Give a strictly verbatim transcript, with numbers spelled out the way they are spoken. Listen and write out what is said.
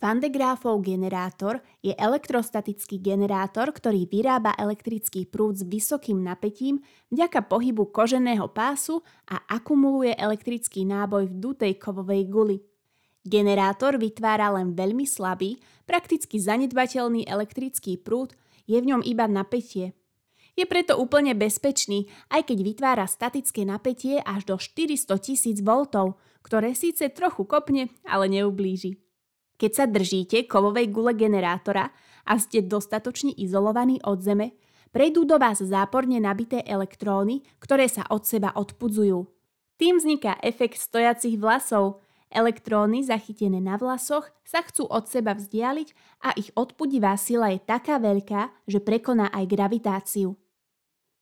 Van de Graafov generátor je elektrostatický generátor, ktorý vyrába elektrický prúd s vysokým napätím vďaka pohybu koženého pásu a akumuluje elektrický náboj v dutej kovovej guli. Generátor vytvára len veľmi slabý, prakticky zanedbateľný elektrický prúd, je v ňom iba napätie. Je preto úplne bezpečný, aj keď vytvára statické napätie až do štyristotisíc voltov, ktoré síce trochu kopne, ale neublíži. Keď sa držíte kovovej gule generátora a ste dostatočne izolovaní od zeme, prejdú do vás záporne nabité elektróny, ktoré sa od seba odpudzujú. Tým vzniká efekt stojacich vlasov. Elektróny zachytené na vlasoch sa chcú od seba vzdialiť a ich odpudivá sila je taká veľká, že prekoná aj gravitáciu.